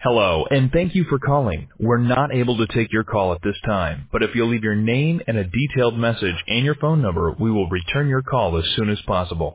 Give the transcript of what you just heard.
Hello, and thank you for calling. We're not able to take your call at this time, but if you'll leave your name and a detailed message and your phone number, we will return your call as soon as possible.